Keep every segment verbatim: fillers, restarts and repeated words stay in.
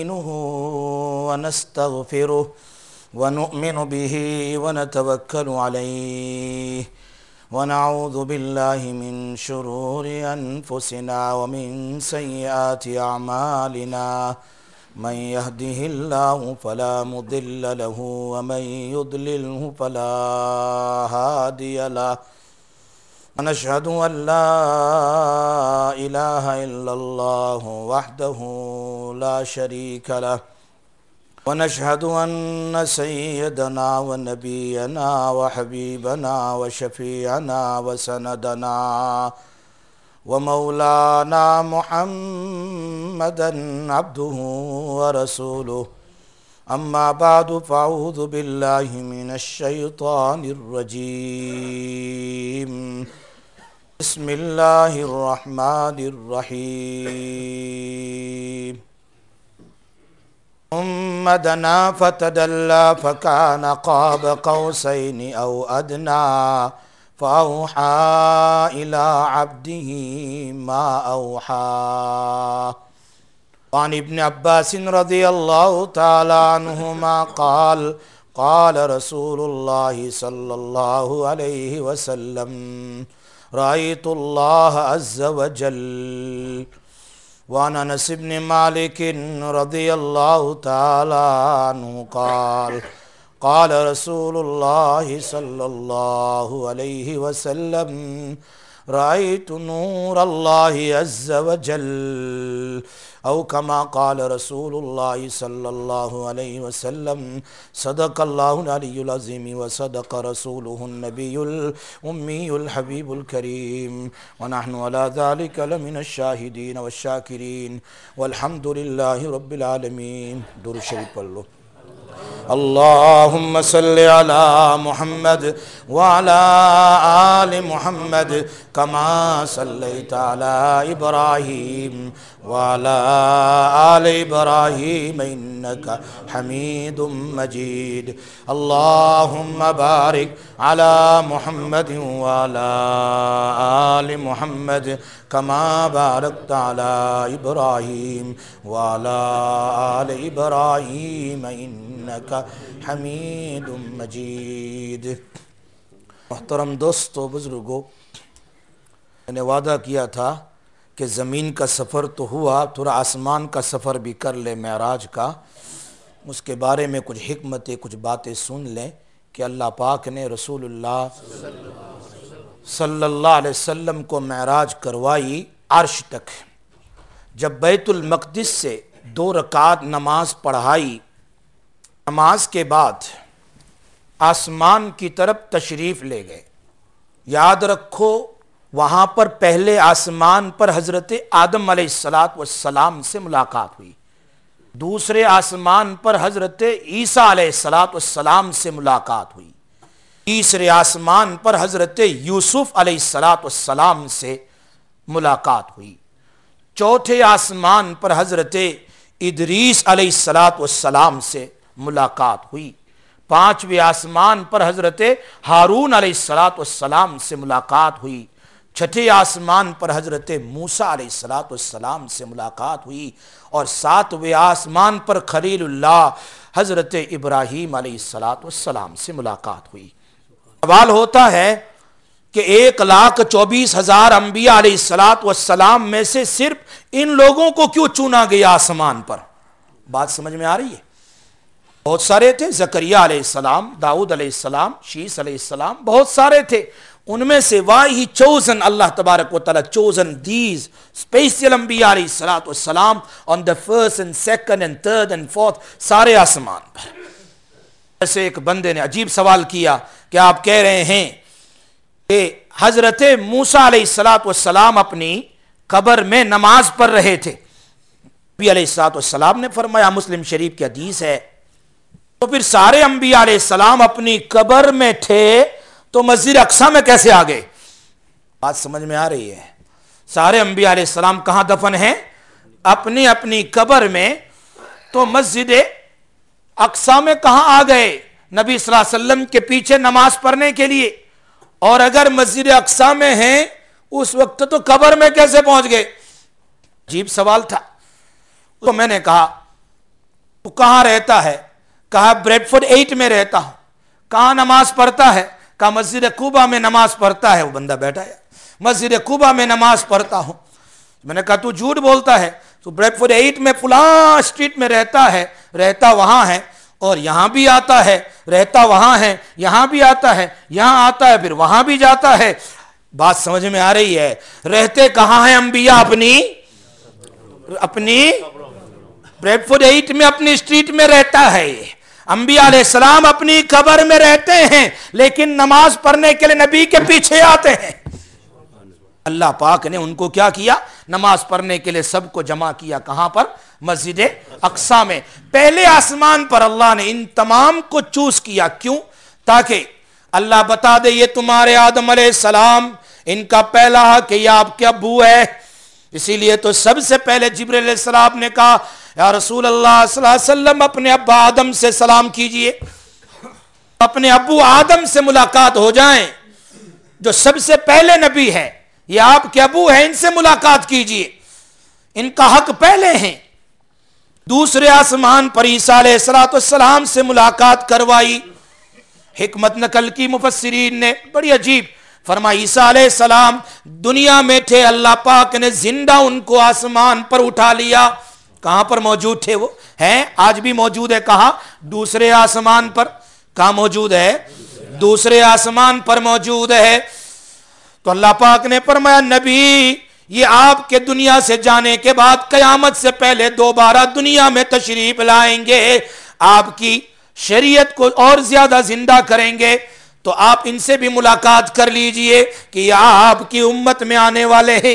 نستعينه ونستغفره ونؤمن به ونتوكل عليه ونعوذ بالله من شرور أنفسنا ومن سيئات أعمالنا من يهده الله فلا مضل له ومن يضلله فلا هادي له ونشهد أن لا إله إلا الله وحده لا شريك له ونشهد أن سيدنا ونبينا وحبيبنا وشفيعنا وسندنا ومولانا محمدا عبده ورسوله أما بعد فأعوذ بالله من الشيطان الرجيم بسم الله الرحمن الرحيم ثم دنا فتدلى فكان قاب قوسين أو أدنى فأوحى إلى عبده ما أوحى. وعن ابن عباس رضي الله تعالى عنهما قال قال رسول الله صلى الله عليه وسلم رأيت الله عز وجل. وعن انس بن مالك رضي الله تعالى عنه قال قال رسول الله صلى الله عليه وسلم رأيت نور الله عز وجل أو كما قال رسول الله صلى الله عليه وسلم صدق الله العلي العظيم وصدق رسوله النبي الأمي الحبيب الكريم ونحن على ذلك لمن الشاهدين والشاكرين والحمد لله رب العالمين. درود شریف پڑھ لو. اللهم صل على محمد وعلى آل محمد كما صليت على إبراهيم وعلى آل إبراهيم إنك حميد مجيد. اللهم بارك على محمد وعلى آل محمد كما باركت على إبراهيم وعلى آل إبراهيم إنك حميد مجيد. محترم دوستو بزرگو، میں نے وعدہ کیا تھا کہ زمین کا سفر تو ہوا، تھوڑا آسمان کا سفر بھی کر لے معراج کا. اس کے بارے میں کچھ حکمتیں کچھ باتیں سن لیں کہ اللہ پاک نے رسول اللہ صلی اللہ علیہ وسلم کو معراج کروائی عرش تک. جب بیت المقدس سے دو رکعت نماز پڑھائی، نماز کے بعد آسمان کی طرف تشریف لے گئے. یاد رکھو وہاں پر پہلے آسمان پر حضرت آدم علیہ السلام سے ملاقات ہوئی، دوسرے آسمان پر حضرت عیسیٰ علیہ السلام سے ملاقات ہوئی، تیسرے آسمان پر حضرت یوسف علیہ السلام سے ملاقات ہوئی، چوتھے آسمان پر حضرت ادریس علیہ السلام سے ملاقات ہوئی، پانچویں آسمان پر حضرت ہارون علیہ السلام سے ملاقات ہوئی، چھٹے آسمان پر حضرت موسیٰ علیہ السلام سے ملاقات ہوئی، اور ساتویں آسمان پر خلیل اللہ حضرت ابراہیم علیہ السلام سے ملاقات ہوئی. سوال ہوتا ہے کہ ایک لاکھ چوبیس ہزار انبیاء علیہ السلام میں سے صرف ان لوگوں کو کیوں چنا گیا آسمان پر؟ بات سمجھ میں آ رہی ہے؟ بہت سارے تھے، زکریا علیہ السلام، داؤد علیہ السلام، شیس علیہ السلام، بہت سارے تھے. ان میں سے why he chosen اللہ تبارک و تعالی chosen these special انبیاء علیہ السلام on the first and second and third and fourth سارے آسمان پر. ایسے ایک بندے نے عجیب سوال کیا کہ آپ کہہ رہے ہیں کہ حضرت موسیٰ علیہ السلام اپنی قبر میں نماز پڑھ رہے تھے. نبی علیہ السلام نے فرمایا، مسلم شریف کی حدیث ہے، تو پھر سارے انبیاء علیہ السلام اپنی قبر میں تھے تو مسجد اقصی میں کیسے آ گئے؟ بات سمجھ میں آ رہی ہے؟ سارے انبیاء علیہ السلام کہاں دفن ہیں؟ اپنی اپنی قبر میں، تو مسجد اقصی میں کہاں آ گئے؟ نبی صلی اللہ علیہ وسلم کے پیچھے نماز پڑھنے کے لیے. اور اگر مسجد اقصی میں ہیں اس وقت تو قبر میں کیسے پہنچ گئے؟ عجیب سوال تھا. تو میں نے کہا کہاں رہتا ہے؟ کہا بریڈ فوڈ ایٹ میں رہتا ہوں۔ کہاں نماز پڑھتا ہے؟ کہا مسجد قباء میں نماز پڑھتا ہے۔ وہ بندہ بیٹھا ہے، مسجد قباء میں نماز پڑھتا ہوں۔ میں نے کہا تو جھوٹ بولتا ہے، تو بریڈ فوڈ ایٹ میں فلاں اسٹریٹ میں رہتا ہے، رہتا وہاں ہے، اور یہاں بھی آتا ہے، رہتا وہاں ہے، یہاں بھی آتا ہے، یہاں آتا ہے، پھر وہاں بھی جاتا ہے۔ بات سمجھ میں آ رہی ہے؟ رہتے کہاں ہیں انبیاء؟ اپنی اپنی بریڈ فوڈ ایٹ میں اپنی اسٹریٹ میں رہتا ہے۔ انبیاء علیہ السلام اپنی قبر میں رہتے ہیں، لیکن نماز پڑھنے کے لیے نبی کے پیچھے آتے ہیں۔ اللہ پاک نے ان کو کیا کیا؟ نماز پڑھنے کے لیے سب کو جمع کیا۔ کہاں پر؟ مسجد اقصیٰ میں۔ پہلے آسمان پر اللہ نے ان تمام کو چوز کیا۔ کیوں؟ تاکہ اللہ بتا دے یہ تمہارے آدم علیہ السلام، ان کا پہلا حق یہ آپ کے ابو ہے۔ اسی لیے تو سب سے پہلے جبرائیل علیہ السلام نے کہا یا رسول اللہ صلی اللہ علیہ وسلم اپنے ابا آدم سے سلام کیجئے، اپنے ابو آدم سے ملاقات ہو جائیں، جو سب سے پہلے نبی ہے، یہ آپ کے ابو ہیں، ان سے ملاقات کیجئے، ان کا حق پہلے ہیں۔ دوسرے آسمان پر عیسیٰ علیہ السلام سے ملاقات کروائی۔ حکمت نقل کی مفسرین نے بڑی عجیب، فرمایا عیسیٰ علیہ السلام دنیا میں تھے، اللہ پاک نے زندہ ان کو آسمان پر اٹھا لیا۔ کہاں پر موجود تھے؟ وہ ہیں، آج بھی موجود ہے۔ کہاں؟ دوسرے آسمان پر۔ کہاں موجود ہے؟ دوسرے آسمان پر موجود ہے۔ تو اللہ پاک نے فرمایا نبی یہ آپ کے دنیا سے جانے کے بعد قیامت سے پہلے دوبارہ دنیا میں تشریف لائیں گے، آپ کی شریعت کو اور زیادہ زندہ کریں گے، تو آپ ان سے بھی ملاقات کر لیجئے کہ یہ آپ کی امت میں آنے والے ہیں۔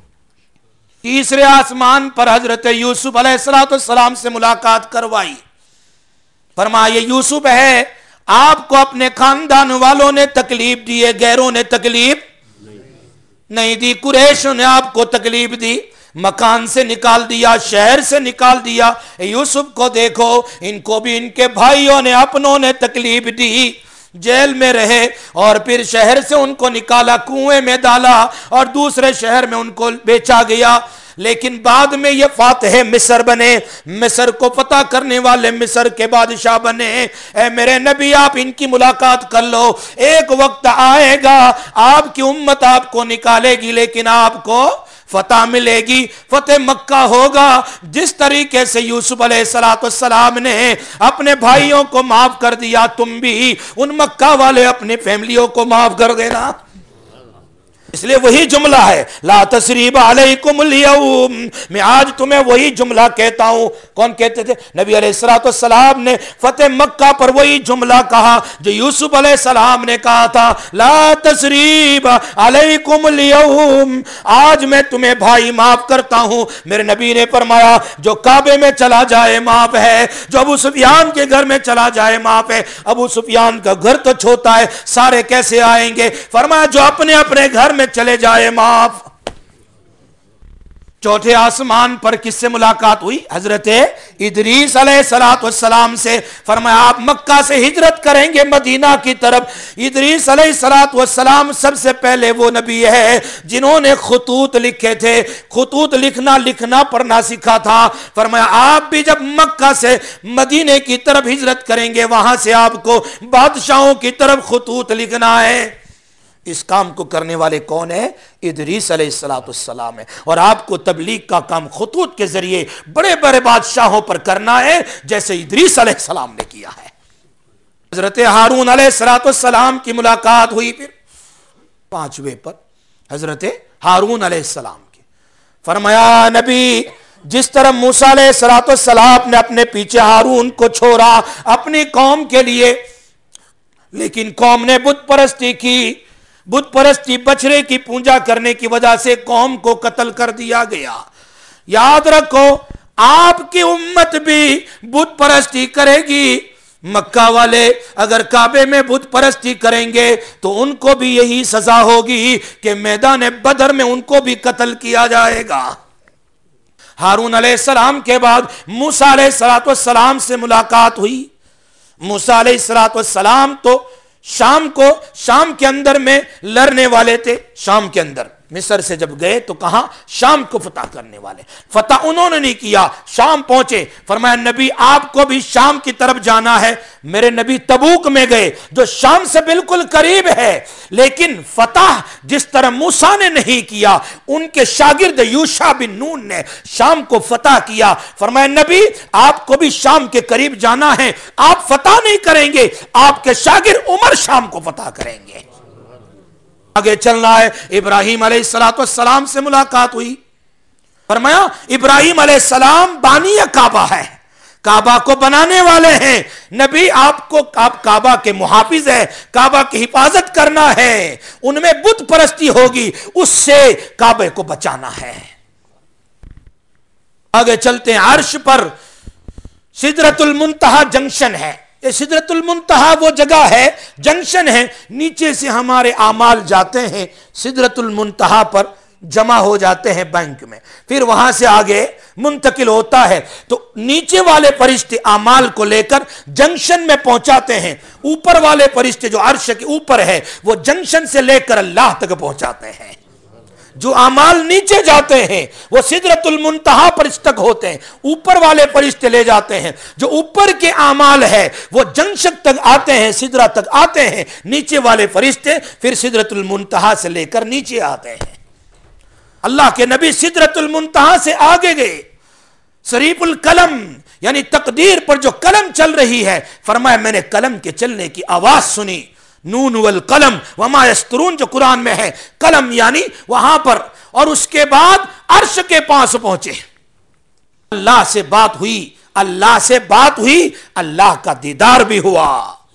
تیسرے آسمان پر حضرت یوسف علیہ السلام سے ملاقات کروائی۔ فرمایا یہ یوسف ہے، آپ کو اپنے خاندان والوں نے تکلیف دی ہے، غیروں نے تکلیف نہیں دی۔ قریشوں نے آپ کو تکلیف دی، مکان سے نکال دیا، شہر سے نکال دیا۔ یوسف کو دیکھو، ان کو بھی ان کے بھائیوں نے اپنوں نے تکلیف دی، جیل میں رہے، اور پھر شہر سے ان کو نکالا، کنویں میں ڈالا، اور دوسرے شہر میں ان کو بیچا گیا۔ لیکن بعد میں یہ فاتح مصر بنے، مصر کو فتح کرنے والے مصر کے بادشاہ بنے۔ اے میرے نبی آپ ان کی ملاقات کر لو، ایک وقت آئے گا آپ کی امت آپ کو نکالے گی، لیکن آپ کو فتح ملے گی، فتح مکہ ہوگا۔ جس طریقے سے یوسف علیہ السلام نے اپنے بھائیوں کو معاف کر دیا، تم بھی ان مکہ والے اپنی فیملیوں کو معاف کر دینا۔ اس لیے وہی جملہ ہے لا تثریب علیکم اليوم، میں آج تمہیں وہی جملہ کہتا ہوں۔ کون کہتے تھے؟ نبی علیہ السلام نے فتح مکہ پر وہی جملہ کہا جو یوسف علیہ السلام نے کہا تھا، لا تثریب علیکم اليوم، آج میں تمہیں بھائی معاف کرتا ہوں۔ میرے نبی نے فرمایا جو کعبے میں چلا جائے معاف ہے، جو ابو سفیان کے گھر میں چلا جائے معاف ہے۔ ابو سفیان کا گھر تو چھوٹا ہے، سارے کیسے آئیں گے؟ فرمایا جو اپنے اپنے گھر میں چلے جائے معاف۔ چوتھے آسمان پر کس سے ملاقات ہوئی؟ حضرت ادریس علیہ السلام سے۔ فرمایا آپ مکہ سے ہجرت کریں گے مدینہ کی طرف۔ ادریس علیہ السلام سب سے پہلے وہ نبی ہے جنہوں نے خطوط لکھے تھے، خطوط لکھنا لکھنا پڑھنا سکھا تھا۔ فرمایا آپ بھی جب مکہ سے مدینے کی طرف ہجرت کریں گے، وہاں سے آپ کو بادشاہوں کی طرف خطوط لکھنا ہے۔ اس کام کو کرنے والے کون ہیں؟ ادریس علیہ السلام ہے۔ اور آپ کو تبلیغ کا کام خطوط کے ذریعے بڑے بڑے بادشاہوں پر کرنا ہے، جیسے ادریس علیہ السلام نے کیا ہے۔ حضرت ہارون علیہ السلام کی ملاقات ہوئی پھر پانچویں پر حضرت ہارون علیہ السلام کی۔ فرمایا نبی جس طرح موسیٰ علیہ السلام نے اپنے پیچھے ہارون کو چھوڑا اپنی قوم کے لیے، لیکن قوم نے بت پرستی کی، بت پرستی بچڑے کی پوجا کرنے کی وجہ سے قوم کو قتل کر دیا گیا۔ یاد رکھو آپ کی امت بھی بت پرستی کرے گی۔ مکہ والے اگر کعبے میں بت پرستی کریں گے تو ان کو بھی یہی سزا ہوگی کہ میدان بدر میں ان کو بھی قتل کیا جائے گا۔ ہارون علیہ السلام کے بعد موسیٰ علیہ السلام سے ملاقات ہوئی۔ موسیٰ علیہ السلام تو شام کو شام کے اندر میں لڑنے والے تھے، شام کے اندر مصر سے جب گئے تو کہاں؟ شام کو فتح کرنے والے. فتح انہوں نے نہیں کیا، شام پہنچے. فرمایا نبی آپ کو بھی شام کی طرف جانا ہے. میرے نبی تبوک میں گئے جو شام سے بالکل قریب ہے، لیکن فتح جس طرح موسیٰ نے نہیں کیا، ان کے شاگرد یوشع بن نون نے شام کو فتح کیا. فرمایا نبی آپ کو بھی شام کے قریب جانا ہے، آپ فتح نہیں کریں گے، آپ کے شاگرد عمر شام کو فتح کریں گے. آگے چلنا ہے. ابراہیم علیہ السلام سے ملاقات ہوئی. فرمایا ابراہیم علیہ السلام بانی کعبہ ہے، کعبہ کو بنانے والے ہیں. نبی آپ کو کعبہ کے محافظ ہے، کعبہ کی حفاظت کرنا ہے. ان میں بت پرستی ہوگی، اس سے کعبے کو بچانا ہے. آگے چلتے ہیں. عرش پر سدرۃ المنتہا جنکشن ہے. یہ سدرۃ المنتہا وہ جگہ ہے، جنکشن ہے، نیچے سے ہمارے اعمال جاتے ہیں سدرۃ المنتہا پر جمع ہو جاتے ہیں بینک میں، پھر وہاں سے آگے منتقل ہوتا ہے. تو نیچے والے فرشتے اعمال کو لے کر جنکشن میں پہنچاتے ہیں، اوپر والے فرشتے جو عرش کے اوپر ہے وہ جنکشن سے لے کر اللہ تک پہنچاتے ہیں. جو اعمال نیچے جاتے ہیں وہ سدرۃ المنتہا پر تک ہوتے ہیں، اوپر والے فرشتے لے جاتے ہیں. جو اوپر کے اعمال ہے وہ جنکشن تک آتے ہیں، سدرہ تک آتے ہیں. نیچے والے فرشتے پھر سدرۃ المنتہا سے لے کر نیچے آتے ہیں. اللہ کے نبی سدرۃ المنتہا سے آگے گئے. صریف القلم یعنی تقدیر پر جو قلم چل رہی ہے، فرمایا میں نے قلم کے چلنے کی آواز سنی. نون والقلم وما یسطرون جو قرآن میں ہے، قلم یعنی وہاں پر. اور اس کے بعد عرش کے پاس پہنچے، اللہ سے بات ہوئی، اللہ سے بات ہوئی، اللہ کا دیدار بھی ہوا.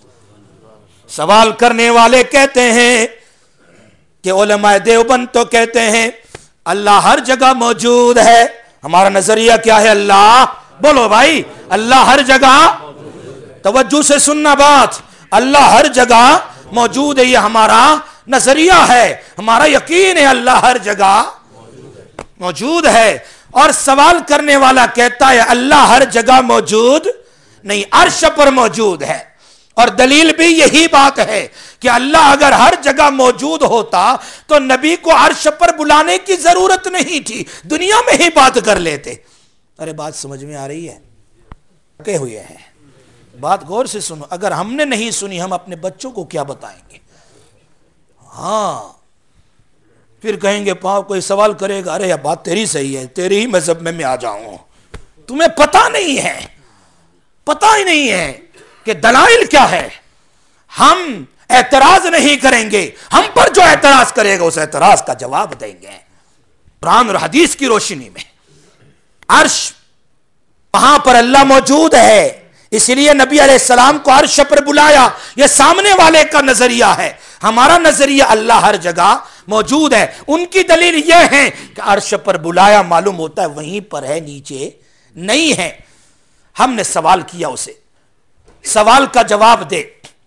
سوال کرنے والے کہتے ہیں کہ علماء دیوبند تو کہتے ہیں اللہ ہر جگہ موجود ہے. ہمارا نظریہ کیا ہے؟ اللہ بولو بھائی، اللہ ہر جگہ. توجہ سے سننا بات، اللہ ہر جگہ موجود ہے، یہ ہمارا نظریہ ہے، ہمارا یقین ہے اللہ ہر جگہ موجود ہے. اور سوال کرنے والا کہتا ہے اللہ ہر جگہ موجود نہیں، عرش پر موجود ہے. اور دلیل بھی یہی بات ہے کہ اللہ اگر ہر جگہ موجود ہوتا تو نبی کو عرش پر بلانے کی ضرورت نہیں تھی، دنیا میں ہی بات کر لیتے. ارے بات سمجھ میں آ رہی ہے؟ کہ ہوئے ہیں بات غور سے سنو. اگر ہم نے نہیں سنی ہم اپنے بچوں کو کیا بتائیں گے؟ ہاں پھر کہیں گے پاؤ کوئی سوال کرے گا، ارے یہ بات تیری صحیح ہے، تیری ہی مذہب میں میں آ جاؤں. تمہیں پتہ نہیں ہے، پتہ ہی نہیں ہے کہ دلائل کیا ہے. ہم اعتراض نہیں کریں گے، ہم پر جو اعتراض کرے گا اس اعتراض کا جواب دیں گے قرآن اور حدیث کی روشنی میں. عرش وہاں پر اللہ موجود ہے، اس لیے نبی علیہ السلام کو عرش پر بلایا. یہ سامنے والے کا نظریہ ہے، ہمارا نظریہ اللہ ہر جگہ موجود ہے. ان کی دلیل یہ ہے کہ عرش پر بلایا معلوم ہوتا ہے وہیں پر ہے، نیچے نہیں ہے. ہم نے سوال کیا اسے، سوال کا جواب دے.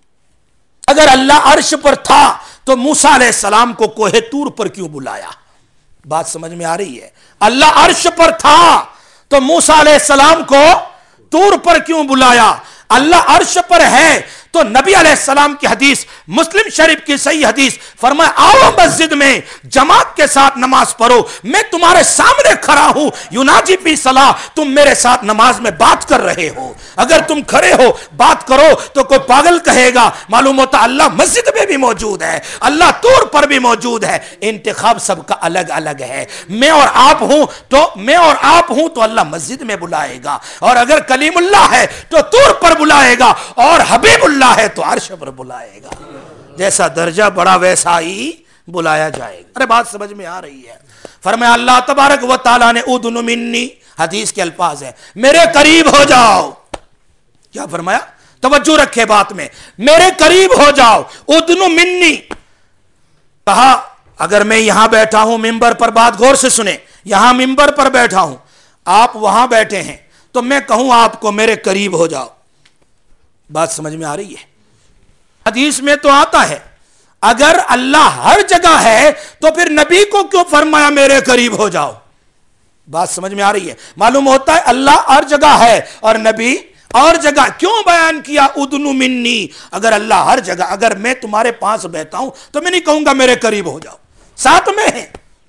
اگر اللہ عرش پر تھا تو موسیٰ علیہ السلام کو کوہ طور پر کیوں بلایا؟ بات سمجھ میں آ رہی ہے؟ اللہ عرش پر تھا تو موسیٰ علیہ السلام کو طور پر کیوں بلایا؟ اللہ عرش پر ہے تو نبی علیہ السلام کی حدیث، مسلم شریف کی صحیح حدیث، فرمایا آؤ مسجد میں جماعت کے ساتھ نماز پڑھو، میں تمہارے سامنے کھڑا ہوں، یناجی فی صلاح، تم میرے ساتھ نماز میں بات کر رہے ہو. اگر تم کھڑے ہو بات کرو تو کوئی پاگل کہے گا معلوم ہوتا اللہ مسجد میں بھی موجود ہے، اللہ طور پر بھی موجود ہے. انتخاب سب کا الگ الگ ہے. میں اور آپ ہوں تو میں اور آپ ہوں تو اللہ مسجد میں بلائے گا، اور اگر کلیم اللہ ہے تو طور پر بلائے گا، اور حبیب اللہ ہے تو عرش پر بلائے گا. جیسا درجہ بڑا ویسا ہی بلایا جائے گا. ارے بات سمجھ میں آ رہی ہے؟ فرمایا اللہ تبارک و تعالیٰ نے ادن منی، حدیث کے الفاظ ہیں میرے قریب ہو جاؤ. کیا فرمایا؟ توجہ رکھے بات میں، میرے قریب ہو جاؤ. ادن منی کہا اگر میں یہاں بیٹھا ہوں ممبر پر، بات غور سے سنیں، یہاں ممبر پر بیٹھا ہوں، آپ وہاں بیٹھے ہیں، تو میں کہوں آپ کو میرے قریب ہو جاؤ. بات سمجھ میں آ رہی ہے؟ حدیث میں تو آتا ہے اگر اللہ ہر جگہ ہے تو پھر نبی کو کیوں فرمایا میرے قریب ہو جاؤ؟ بات سمجھ میں آ رہی ہے؟ معلوم ہوتا ہے اللہ ہر جگہ ہے اور نبی اور جگہ. کیوں بیان کیا ادنو منی؟ اگر اللہ ہر جگہ، اگر میں تمہارے پاس بیٹھا ہوں تو میں نہیں کہوں گا میرے قریب ہو جاؤ، ساتھ میں ہے.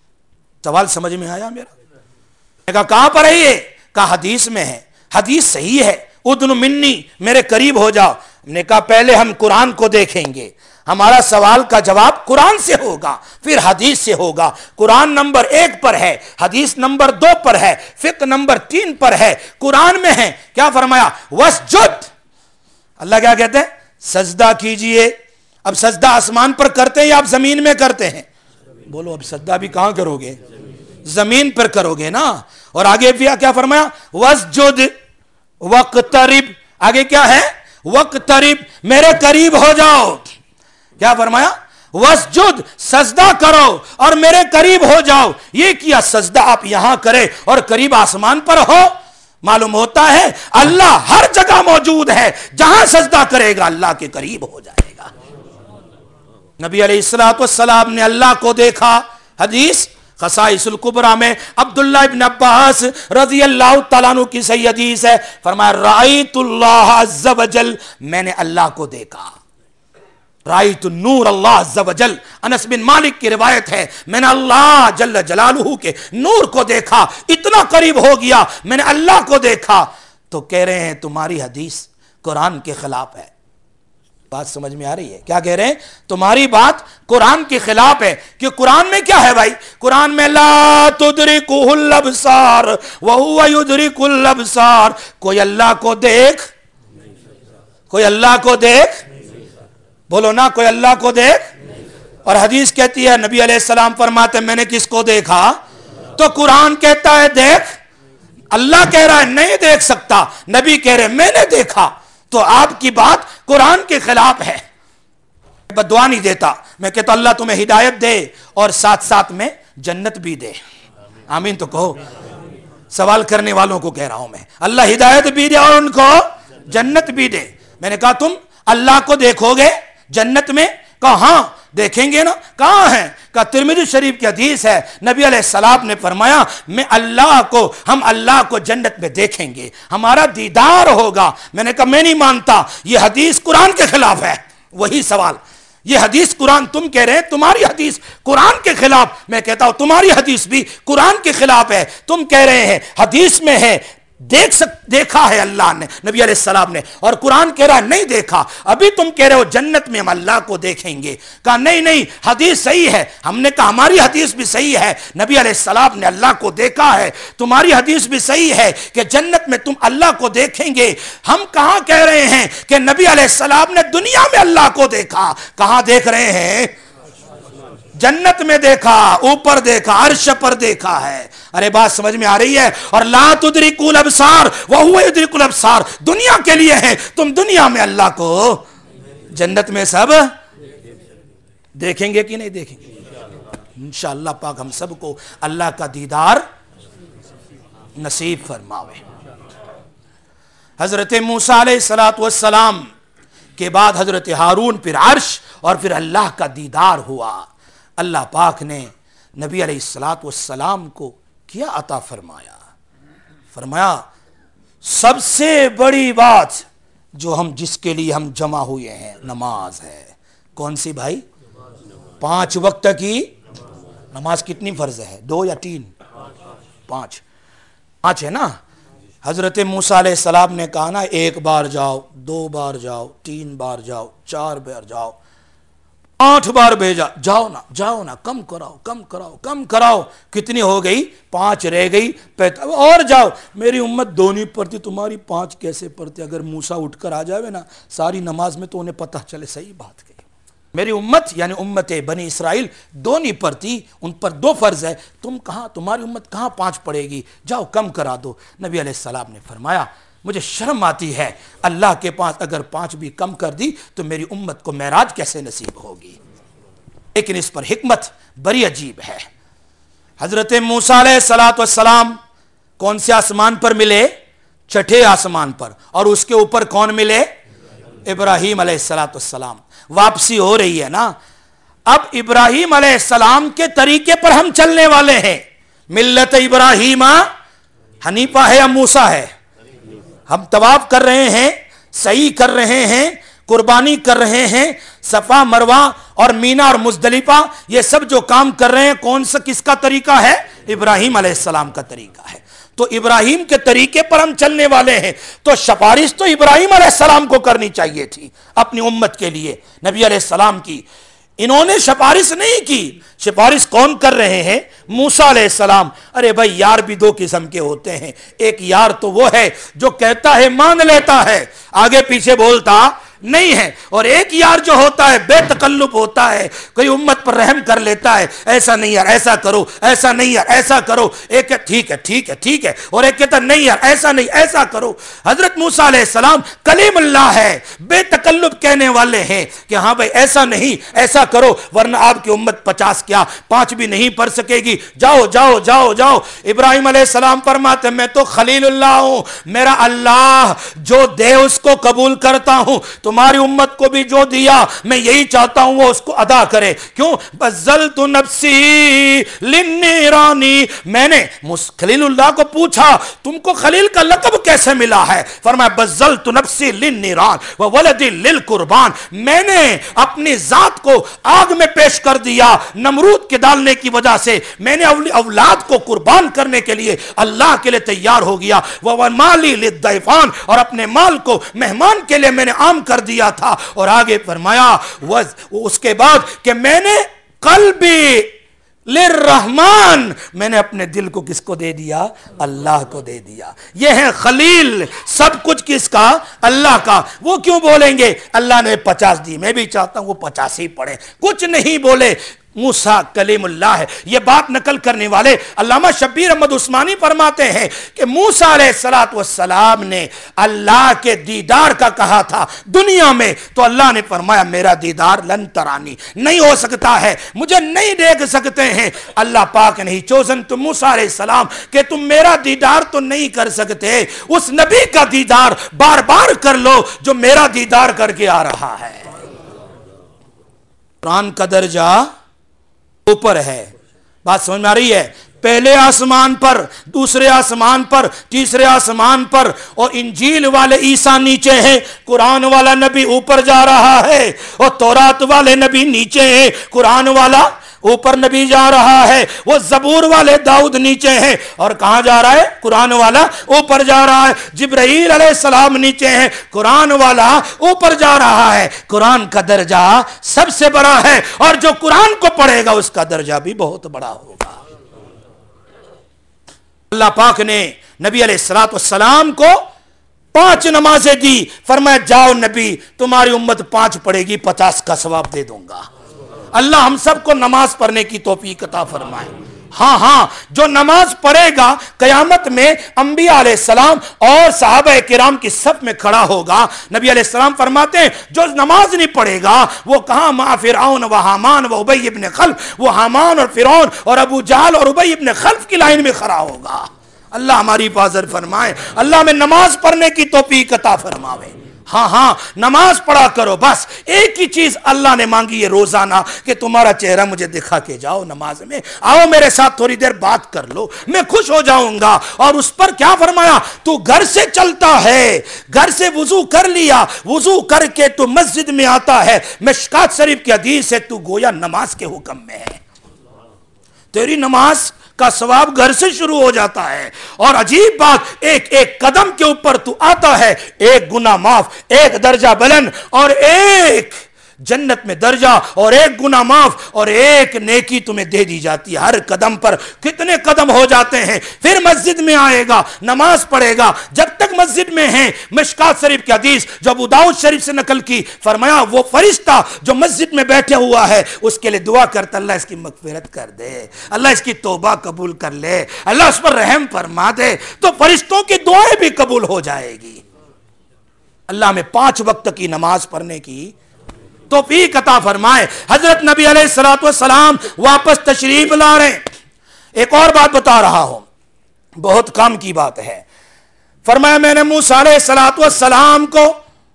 سوال سمجھ میں آیا میرا؟ میں کہا کہاں پر ہے یہ؟ کہا حدیث میں ہے، حدیث صحیح ہے، ادن منی، میرے قریب ہو جاؤ۔ ہم نے کہا پہلے ہم قرآن کو دیکھیں گے، ہمارا سوال کا جواب قرآن سے ہوگا پھر حدیث سے ہوگا۔ قرآن نمبر ایک پر ہے، حدیث نمبر دو پر ہے، فقہ نمبر تین پر ہے۔ قرآن میں ہے، کیا فرمایا؟ وَاسْجُدْ، اللہ کیا کہتے ہیں؟ سجدہ کیجئے۔ اب سجدہ آسمان پر کرتے ہیں یا آپ زمین میں کرتے ہیں؟ بولو اب سجدہ بھی کہاں کرو گے؟ زمین پر کرو گے نا۔ اور آگے بھی کیا فرمایا؟ وَاسْجُدْ وَاقْتَرِبْ، آگے کیا ہے؟ وَاقْتَرِبْ، میرے قریب ہو جاؤ۔ کیا فرمایا؟ وَاسْجُدْ، سجدہ کرو اور میرے قریب ہو جاؤ۔ یہ کیا سجدہ آپ یہاں کرے اور قریب آسمان پر ہو؟ معلوم ہوتا ہے اللہ ہر جگہ موجود ہے، جہاں سجدہ کرے گا اللہ کے قریب ہو جائے گا۔ نبی علیہ الصلوۃ والسلام نے اللہ کو دیکھا، حدیث خصائص الکبریٰ میں عبداللہ ابن عباس رضی اللہ تعالیٰ عنہ کی صحیح حدیث ہے، فرمایا رأیت اللہ عز وجل، میں نے اللہ کو دیکھا۔ رأیت نور اللہ عز وجل، انس بن مالک کی روایت ہے، میں نے اللہ جل جلالہ کے نور کو دیکھا، اتنا قریب ہو گیا، میں نے اللہ کو دیکھا۔ تو کہہ رہے ہیں تمہاری حدیث قرآن کے خلاف ہے۔ بات سمجھ میں آ رہی ہے؟ کیا کہہ رہے ہیں؟ تمہاری بات قرآن کے خلاف ہے، کہ قرآن میں کیا ہے بھائی؟ قرآن میں لا تدرکہ الابصار وہو یدرک الابصار، کوئی اللہ کو دیکھ، کوئی اللہ کو دیکھ، بولو نا، کوئی اللہ کو دیکھ۔ اور حدیث کہتی ہے، نبی علیہ السلام فرماتے ہیں میں نے کس کو دیکھا؟ تو قرآن کہتا ہے دیکھ، اللہ کہہ رہا ہے نہیں دیکھ سکتا، نبی کہہ رہے میں نے دیکھا۔ تو آپ کی بات قرآن کے خلاف ہے۔ بدعا نہیں دیتا، میں کہتا اللہ تمہیں ہدایت دے اور ساتھ ساتھ میں جنت بھی دے، آمین تو کہو۔ سوال کرنے والوں کو کہہ رہا ہوں میں، اللہ ہدایت بھی دے اور ان کو جنت بھی دے۔ میں نے کہا تم اللہ کو دیکھو گے جنت میں؟ کہا ہاں دیکھیں گے نا۔ کہاں ہے؟ کہا ترمذی شریف کی حدیث ہے، نبی علیہ السلام نے فرمایا میں اللہ کو، ہم اللہ کو جنت میں دیکھیں گے، ہمارا دیدار ہوگا۔ میں نے کہا میں نہیں مانتا، یہ حدیث قرآن کے خلاف ہے۔ وہی سوال، یہ حدیث قرآن، تم کہہ رہے ہیں تمہاری حدیث قرآن کے خلاف، میں کہتا ہوں تمہاری حدیث بھی قرآن کے خلاف ہے۔ تم کہہ رہے ہیں حدیث میں ہے دیکھ سک دیکھا ہے اللہ نے، نبی علیہ السلام نے، اور قرآن کہہ رہا ہے نہیں دیکھا۔ ابھی تم کہہ رہے ہو جنت میں ہم اللہ کو دیکھیں گے۔ کہا نہیں نہیں حدیث صحیح ہے۔ ہم نے کہا ہماری حدیث بھی صحیح ہے، نبی علیہ السلام نے اللہ کو دیکھا ہے۔ تمہاری حدیث بھی صحیح ہے کہ جنت میں تم اللہ کو دیکھیں گے۔ ہم کہاں کہہ رہے ہیں کہ نبی علیہ السلام نے دنیا میں اللہ کو دیکھا؟ کہاں دیکھ رہے ہیں؟ جنت میں دیکھا، اوپر دیکھا، عرش پر دیکھا ہے۔ ارے بات سمجھ میں آ رہی ہے؟ اور لا تدرکوا الابصار وہو یدرک الابصار دنیا کے لیے ہے، تم دنیا میں اللہ کو، جنت میں سب دیکھیں گے کہ نہیں دیکھیں گے؟ انشاءاللہ پاک ہم سب کو اللہ کا دیدار نصیب فرماوے۔ حضرت موسیٰ علیہ الصلوۃ والسلام کے بعد حضرت ہارون، پھر عرش اور پھر اللہ کا دیدار ہوا۔ اللہ پاک نے نبی علیہ الصلوۃ والسلام کو کیا عطا فرمایا؟ فرمایا سب سے بڑی بات جو ہم جس کے لیے ہم جمع ہوئے ہیں نماز ہے۔ کون سی بھائی؟ پانچ وقت کی نماز۔ کتنی فرض ہے؟ دو یا تین؟ پانچ، پانچ ہے نا۔ حضرت موسیٰ علیہ السلام نے کہا نا ایک بار جاؤ، دو بار جاؤ، تین بار جاؤ، چار بار جاؤ، آٹھ بار بھیجا، جاؤ نا جاؤ نا، کم کراؤ کم کراؤ کم کراؤ۔ کتنی ہو گئی؟ پانچ رہ گئی، اور جاؤ۔ میری امت دو نہیں پڑھتی، تمہاری پانچ کیسے پڑھتے؟ اگر موسیٰ اٹھ کر آ جاوے نا ساری نماز میں تو انہیں پتہ چلے۔ صحیح بات کہی، میری امت یعنی امت بنی اسرائیل دو نہیں پڑھتی، ان پر دو فرض ہے، تم کہاں، تمہاری امت کہاں پانچ پڑھے گی؟ جاؤ کم کرا دو۔ نبی علیہ السلام نے فرمایا مجھے شرم آتی ہے اللہ کے پاس اگر پانچ بھی کم کر دی تو میری امت کو معراج کیسے نصیب ہوگی؟ لیکن اس پر حکمت بڑی عجیب ہے۔ حضرت موسیٰ علیہ الصلوۃ والسلام کون سے آسمان پر ملے؟ چھٹے آسمان پر، اور اس کے اوپر کون ملے؟ ابراہیم علیہ الصلوۃ والسلام۔ واپسی ہو رہی ہے نا، اب ابراہیم علیہ السلام کے طریقے پر ہم چلنے والے ہیں۔ ملت ابراہیم حنیفہ ہے یا موسیٰ ہے؟ ہم طواف کر رہے ہیں، سعی کر رہے ہیں، قربانی کر رہے ہیں، صفا مروہ اور مینا اور مزدلفہ یہ سب جو کام کر رہے ہیں کون سا کس کا طریقہ ہے؟ ابراہیم علیہ السلام کا طریقہ ہے۔ تو ابراہیم کے طریقے پر ہم چلنے والے ہیں، تو سفارش تو ابراہیم علیہ السلام کو کرنی چاہیے تھی اپنی امت کے لیے، نبی علیہ السلام کی۔ انہوں نے سفارش نہیں کی۔ سفارش کون کر رہے ہیں؟ موسیٰ علیہ السلام۔ ارے بھائی یار بھی دو قسم کے ہوتے ہیں، ایک یار تو وہ ہے جو کہتا ہے مان لیتا ہے، آگے پیچھے بولتا نہیں ہے، اور ایک یار جو ہوتا ہے بے تکلف ہوتا ہے، کوئی امت پر رحم کر لیتا ہے، ایسا نہیں یار ایسا کرو، ایسا نہیں یار ایسا کرو، ایک کہ ٹھیک ہے ٹھیک ہے ٹھیک ہے، اور ایک کہتا نہیں یار ایسا نہیں ایسا کرو۔ حضرت موسیٰ علیہ السلام کلیم اللہ ہے، بے تکلف کہنے والے ہیں کہ ہاں بھائی ایسا نہیں ایسا کرو، ورنہ آپ کی امت پچاس کیا پانچ بھی نہیں پڑھ سکے گی، جاؤ جاؤ جاؤ جاؤ۔ ابراہیم علیہ السلام فرماتے میں تو خلیل اللہ ہوں، میرا اللہ جو دے اس کو قبول کرتا ہوں، تمہاری امت کو بھی جو دیا میں یہی چاہتا ہوں وہ اس کو ادا کرے۔ کیوں؟ بذلت نفسی للنیرانی، میں نے خلیل اللہ کو پوچھا تم کو خلیل کا لقب کیسے ملا ہے؟ فرمایا بذلت نفسی للنیران وولدی للقربان، میں نے اپنی ذات کو آگ میں پیش کر دیا نمرود کے ڈالنے کی وجہ سے، میں نے اولاد کو قربان کرنے کے لیے اللہ کے لیے تیار ہو گیا، ومالی للضیفان، اور اپنے مال کو مہمان کے لیے میں نے عام کر دیا تھا۔ اور آگے فرمایا اس کے بعد کہ میں نے قلبی للرحمن، میں نے اپنے دل کو کس کو دے دیا؟ اللہ کو دے دیا۔ یہ ہے خلیل، سب کچھ کس کا؟ اللہ کا۔ وہ کیوں بولیں گے اللہ نے پچاس دی، میں بھی چاہتا ہوں وہ پچاس ہی پڑھیں، کچھ نہیں بولے۔ موسیٰ کلیم اللہ ہے۔ یہ بات نقل کرنے والے علامہ شبیر احمد عثمانی فرماتے ہیں کہ موسیٰ علیہ السلام نے اللہ کے دیدار کا کہا تھا دنیا میں، تو اللہ نے فرمایا میرا دیدار لن ترانی، نہیں ہو سکتا ہے، مجھے نہیں دیکھ سکتے ہیں۔ اللہ پاک نہیں چوزن تم موسیٰ علیہ السلام کہ تم میرا دیدار تو نہیں کر سکتے، اس نبی کا دیدار بار بار کر لو جو میرا دیدار کر کے آ رہا ہے۔ قرآن کا درجہ اوپر ہے، بات سمجھ میں آ رہی ہے؟ پہلے آسمان پر، دوسرے آسمان پر، تیسرے آسمان پر، اور انجیل والے عیسیٰ نیچے ہیں، قرآن والا نبی اوپر جا رہا ہے، اور تورات والے نبی نیچے ہیں، قرآن والا اوپر نبی جا رہا ہے، وہ زبور والے داؤد نیچے ہیں، اور کہاں جا رہا ہے؟ قرآن والا اوپر جا رہا ہے۔ جبرائیل علیہ السلام نیچے ہیں، قرآن والا اوپر جا رہا ہے۔ قرآن کا درجہ سب سے بڑا ہے، اور جو قرآن کو پڑھے گا اس کا درجہ بھی بہت بڑا ہوگا۔ اللہ پاک نے نبی علیہ السلام کو پانچ نمازیں دی، فرمایا جاؤ نبی تمہاری امت پانچ پڑھے گی پچاس کا ثواب دے دوں گا۔ اللہ ہم سب کو نماز پڑھنے کی توفیق عطا فرمائے۔ ہاں ہاں جو نماز پڑھے گا قیامت میں انبیاء علیہ السلام اور صحابہ کرام کی صف میں کھڑا ہوگا۔ نبی علیہ السلام فرماتے ہیں جو نماز نہیں پڑھے گا وہ کہاں؟ مع فرعون و حامان و ابی ابن خلف، وہ حامان اور فرعون اور ابو جہل اور ابی ابن خلف کی لائن میں کھڑا ہوگا۔ اللہ ہماری حفاظت فرمائے، اللہ میں نماز پڑھنے کی توفیق عطا فرمائے۔ ہاں ہاں نماز پڑھا کرو، بس ایک ہی چیز اللہ نے مانگی ہے روزانہ کہ تمہارا چہرہ مجھے دکھا کے جاؤ، نماز میں آؤ میرے ساتھ تھوڑی دیر بات کر لو، میں خوش ہو جاؤں گا۔ اور اس پر کیا فرمایا؟ تو گھر سے چلتا ہے، گھر سے وضو کر لیا، وضو کر کے تو مسجد میں آتا ہے، مشکات شریف کی حدیث ہے تو گویا نماز کے حکم میں ہے، تیری نماز کا ثواب گھر سے شروع ہو جاتا ہے۔ اور عجیب بات، ایک ایک قدم کے اوپر تو آتا ہے، ایک گناہ معاف، ایک درجہ بلند، اور ایک جنت میں درجہ، اور ایک گناہ معاف، اور ایک نیکی تمہیں دے دی جاتی ہے ہر قدم پر۔ کتنے قدم ہو جاتے ہیں؟ پھر مسجد میں آئے گا، نماز پڑھے گا، جب تک مسجد میں ہیں مشکات شریف کی حدیث جو ابو داؤد شریف سے نقل کی، فرمایا وہ فرشتہ جو مسجد میں بیٹھے ہوا ہے اس کے لیے دعا کرتا اللہ اس کی مغفرت کر دے، اللہ اس کی توبہ قبول کر لے، اللہ اس پر رحم فرما دے، تو فرشتوں کی دعائیں بھی قبول ہو جائے گی۔ اللہ میں پانچ وقت کی نماز پڑھنے کی توفیق عطا فرمائے۔ حضرت نبی علیہ الصلوۃ والسلام واپس تشریف لا رہے ہیں۔ ایک اور بات بتا رہا ہوں، بہت کام کی بات ہے۔ فرمایا میں نے موسیٰ علیہ الصلوۃ والسلام کو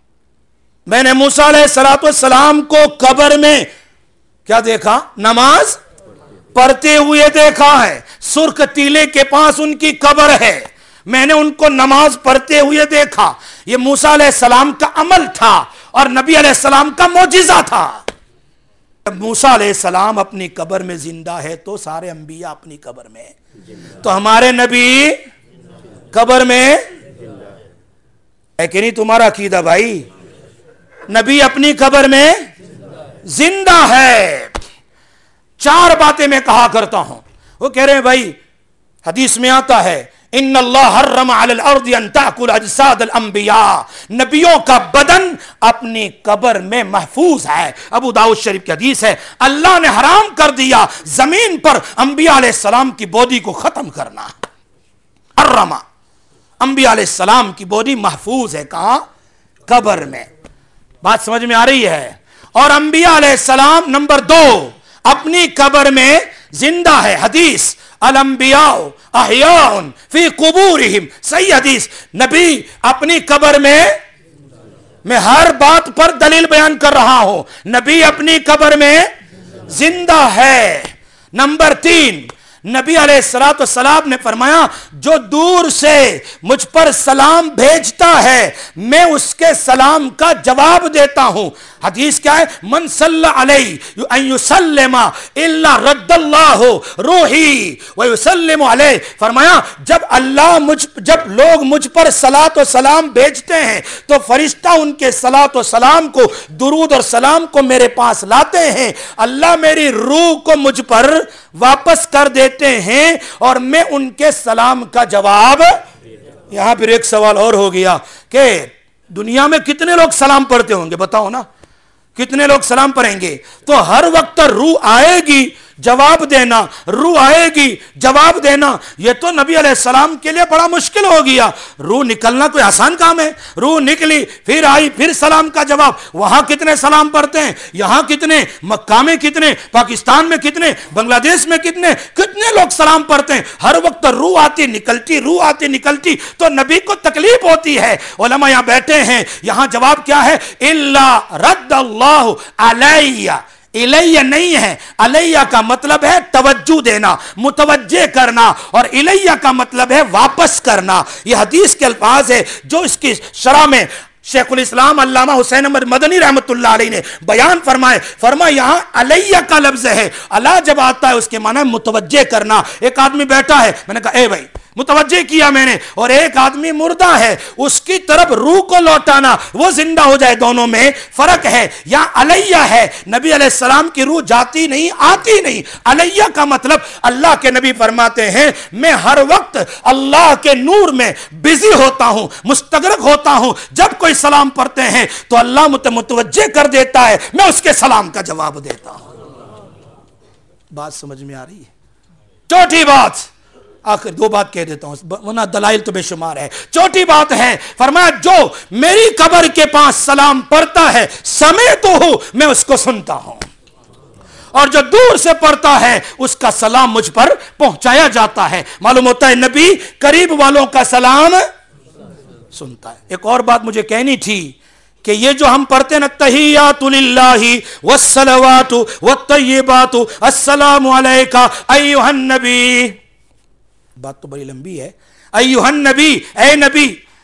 میں نے موسیٰ علیہ الصلوۃ والسلام کو قبر میں کیا دیکھا؟ نماز پڑھتے ہوئے دیکھا ہے۔ سرخ تیلے کے پاس ان کی قبر ہے، میں نے ان کو نماز پڑھتے ہوئے دیکھا۔ یہ موسیٰ علیہ السلام کا عمل تھا اور نبی علیہ السلام کا معجزہ تھا۔ موسیٰ علیہ السلام اپنی قبر میں زندہ ہے تو سارے انبیاء اپنی قبر میں، تو ہمارے نبی قبر میں ہے کہ نہیں؟ تمہارا عقیدہ بھائی، نبی اپنی قبر میں زندہ ہے۔ چار باتیں میں کہا کرتا ہوں، وہ کہہ رہے ہیں بھائی حدیث میں آتا ہے ان اللہ حرم علی الارض ان تاکل اجساد الانبیاء، نبیوں کا بدن اپنی قبر میں محفوظ ہے۔ ابو داؤد شریف کی حدیث ہے، اللہ نے حرام کر دیا زمین پر انبیاء علیہ السلام کی باڈی کو ختم کرنا۔ حرم، انبیاء علیہ السلام کی باڈی محفوظ ہے کہاں؟ قبر میں۔ بات سمجھ میں آ رہی ہے؟ اور انبیاء علیہ السلام نمبر دو اپنی قبر میں زندہ ہے۔ حدیث الانبیاء احیاء فی قبورہم، صحیح حدیث، نبی اپنی قبر میں، میں ہر بات پر دلیل بیان کر رہا ہوں، نبی اپنی قبر میں زندہ ہے۔ نمبر تین، نبی علیہ الصلوۃ والسلام نے فرمایا جو دور سے مجھ پر سلام بھیجتا ہے میں اس کے سلام کا جواب دیتا ہوں۔ حدیث کیا ہے؟ من صلی علیہ ان یسلم الا رد اللہ روحی ویسلم علیہ، فرمایا جب اللہ مجھ جب لوگ مجھ پر صلاۃ و سلام بھیجتے ہیں تو فرشتہ ان کے صلاۃ و سلام کو، درود اور سلام کو میرے پاس لاتے ہیں، اللہ میری روح کو مجھ پر واپس کر دیتے ہیں اور میں ان کے سلام کا جواب۔ یہاں پھر ایک سوال اور ہو گیا کہ دنیا میں کتنے لوگ سلام پڑھتے ہوں گے؟ بتاؤ نا، کتنے لوگ سلام پڑھیں گے؟ تو ہر وقت روح آئے گی جواب دینا، روح آئے گی جواب دینا، یہ تو نبی علیہ السلام کے لیے بڑا مشکل ہو گیا۔ روح نکلنا کوئی آسان کام ہے؟ روح نکلی، پھر آئی، پھر سلام کا جواب۔ وہاں کتنے سلام پڑھتے ہیں؟ یہاں کتنے؟ مکہ میں کتنے؟ پاکستان میں کتنے؟ بنگلہ دیش میں کتنے؟ کتنے لوگ سلام پڑھتے ہیں؟ ہر وقت روح آتی نکلتی، روح آتی نکلتی، تو نبی کو تکلیف ہوتی ہے۔ علماء یہاں بیٹھے ہیں، یہاں جواب کیا ہے؟ الا رد اللہ علیہ، الیہ نہیں ہے، علیہ کا مطلب ہے توجہ دینا، متوجہ کرنا، اور الیہ کا مطلب ہے واپس کرنا۔ یہ حدیث کے الفاظ ہے جو اس کی شرح میں شیخ الاسلام علامہ حسین احمد مدنی رحمۃ اللہ علیہ نے بیان فرمائے، فرمایا یہاں علیہ کا لفظ ہے، اللہ جب آتا ہے اس کے معنی متوجہ کرنا۔ ایک آدمی بیٹھا ہے، میں نے کہا اے بھائی، متوجہ کیا میں نے، اور ایک آدمی مردہ ہے، اس کی طرف روح کو لوٹانا، وہ زندہ ہو جائے، دونوں میں فرق ہے۔ یا علیہ ہے، نبی علیہ السلام کی روح جاتی نہیں، آتی نہیں۔ علیہ کا مطلب اللہ کے نبی فرماتے ہیں میں ہر وقت اللہ کے نور میں بزی ہوتا ہوں، مستغرق ہوتا ہوں، جب کوئی سلام پڑھتے ہیں تو اللہ مجھے متوجہ کر دیتا ہے، میں اس کے سلام کا جواب دیتا ہوں۔ بات سمجھ میں آ رہی ہے؟ چوتھی بات، آخر دو بات کہہ دیتا ہوں ورنہ دلائل تو بے شمار ہے۔ چوٹی بات ہے، فرمایا جو میری قبر کے پاس سلام پڑھتا ہے سمیت ہوں، میں اس کو سنتا ہوں، اور جو دور سے پڑھتا ہے اس کا سلام مجھ پر پہنچایا جاتا ہے۔ معلوم ہوتا ہے نبی قریب والوں کا سلام سنتا ہے۔ ایک اور بات مجھے کہنی تھی کہ یہ جو ہم پڑھتے ہیں نا تحیات للہ والصلوات والطیبات السلام علیکہ ایھا النبی، بات تو بڑی لمبی ہے، ایھا النبی، اے نبی،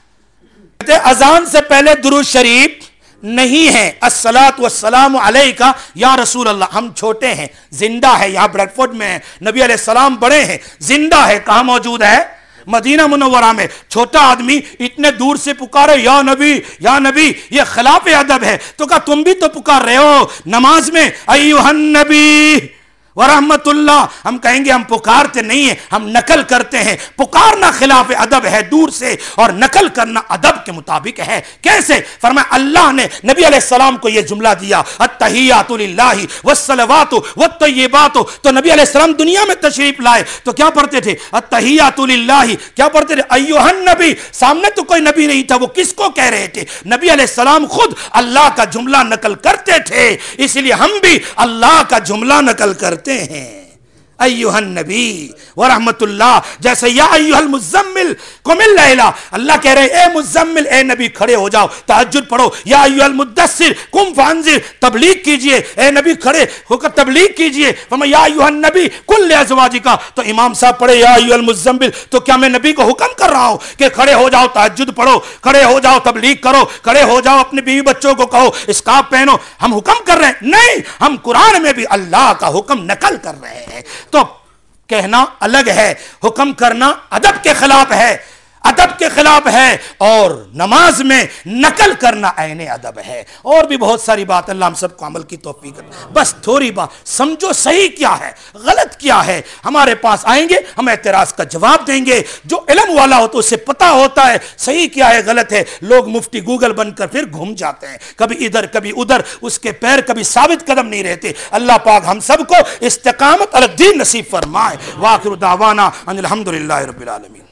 اذان سے پہلے درود شریف نہیں ہے، الصلاۃ والسلام علیکہ یا رسول اللہ۔ ہم چھوٹے ہیں، زندہ ہے، یہاں بریڈ فورڈ میں ہے، نبی علیہ السلام بڑے ہیں، زندہ ہے، کہاں موجود ہے؟ مدینہ منورہ میں۔ چھوٹا آدمی اتنے دور سے پکارے یا نبی یا نبی، یہ خلاف ادب ہے۔ تو کہا تم بھی تو پکار رہے ہو نماز میں ایھا النبی ورحمت اللہ، ہم کہیں گے ہم پکارتے نہیں ہیں، ہم نقل کرتے ہیں۔ پکارنا خلاف ادب ہے دور سے، اور نقل کرنا ادب کے مطابق ہے۔ کیسے؟ فرمایا اللہ نے نبی علیہ السلام کو یہ جملہ دیا التحیات للہ والصلوات والطیبات، تو نبی علیہ السلام دنیا میں تشریف لائے تو کیا پڑھتے تھے؟ التحیات للہ، کیا پڑھتے تھے؟ ایھا النبی۔ سامنے تو کوئی نبی نہیں تھا، وہ کس کو کہہ رہے تھے؟ نبی علیہ السلام خود اللہ کا جملہ نقل کرتے تھے، اس لیے ہم بھی اللہ کا جملہ نقل کرتے ہیں۔ ایوہ النبی ورحمت اللہ، جیسے یا ایوہ المزمل قم اللیل، اللہ کہہ رہے ہیں اے مزمل، اے نبی کھڑے ہو جاؤ تہجد پڑھو، یا ایوہ المدثر قم فانذر، تبلیغ کیجئے، اے نبی کھڑے ہو کر تبلیغ کیجئے، فرمایا یا ایوہ النبی قل لازواجک، تو امام صاحب پڑھے یا ایوہ المزمل، تو کیا میں نبی کو حکم کر رہا ہوں کہ کھڑے ہو جاؤ تہجد پڑھو، کھڑے ہو جاؤ تبلیغ کرو، کھڑے ہو جاؤ اپنے بیوی بچوں کو کہو اسکارف پہنو؟ ہم حکم کر رہے ہیں؟ نہیں، ہم قرآن میں بھی اللہ کا حکم نقل کر رہے ہیں۔ تو کہنا الگ ہے، حکم کرنا ادب کے خلاف ہے، ادب کے خلاف ہے، اور نماز میں نقل کرنا عین ادب ہے۔ اور بھی بہت ساری بات، اللہ ہم سب کو عمل کی توفیق دے۔ بس تھوڑی بات سمجھو، صحیح کیا ہے غلط کیا ہے، ہمارے پاس آئیں گے ہم اعتراض کا جواب دیں گے۔ جو علم والا ہوتا ہے اسے پتا ہوتا ہے صحیح کیا ہے غلط ہے۔ لوگ مفتی گوگل بن کر پھر گھوم جاتے ہیں، کبھی ادھر کبھی ادھر، اس کے پیر کبھی ثابت قدم نہیں رہتے۔ اللہ پاک ہم سب کو استقامت علی الدین نصیب فرمائے۔ وآخر دعوانا ان الحمدللہ رب العالمین۔